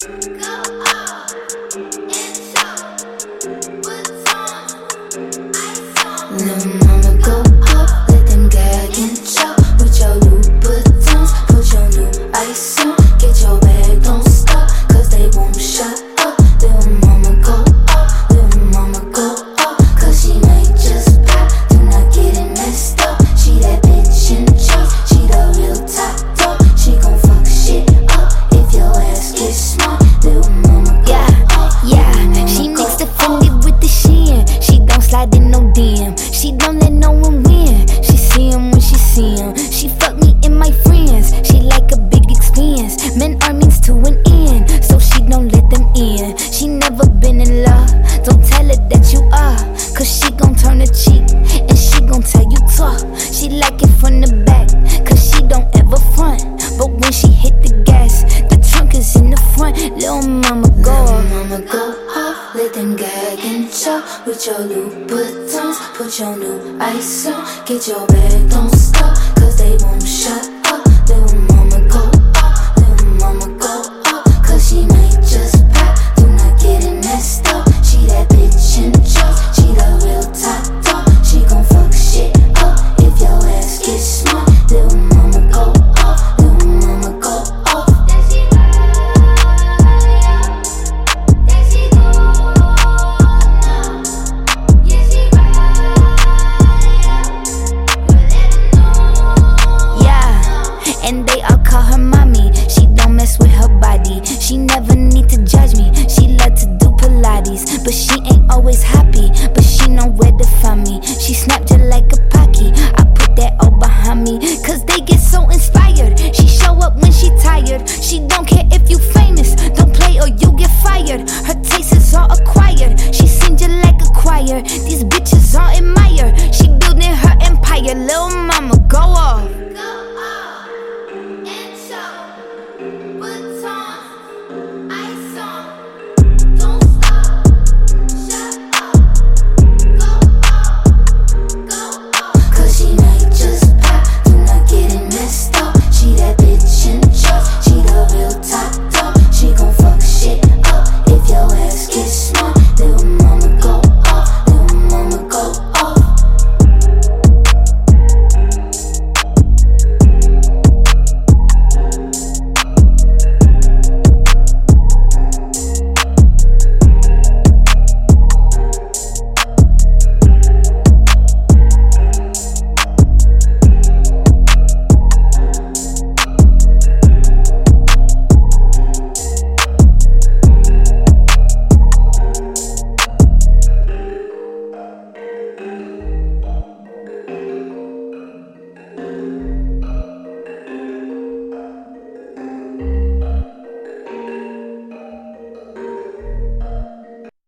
Little mama go up, let them gag and chow. With your Louboutins, put your new ice on. Get your bag, don't stop, cause they won't shut up. Little mama go up, little mama go up, cause she might just pop, do not get it messed up. She that bitch in charge, she the real top dog. She gon' fuck shit up if your ass gets smart. Little mama go up, yeah. She mixed the Fendi with the Shein. She don't slide in no DM. She don't let no one win. She see him when she see him. She fuck me and my friends. She like a big expense. Men are means to an end, so she don't let them in. She never been in love. Don't tell her that you are, cause she gon' turn a cheek and she gon' tell you talk. She like it from the back, cause she don't ever front. But when she hit the gas, the trunk is in the front. Little mama go little mama go off, let them gag and chow. With your Louboutins, put your new ice on. Get your bag, don't stop, cause they won't shut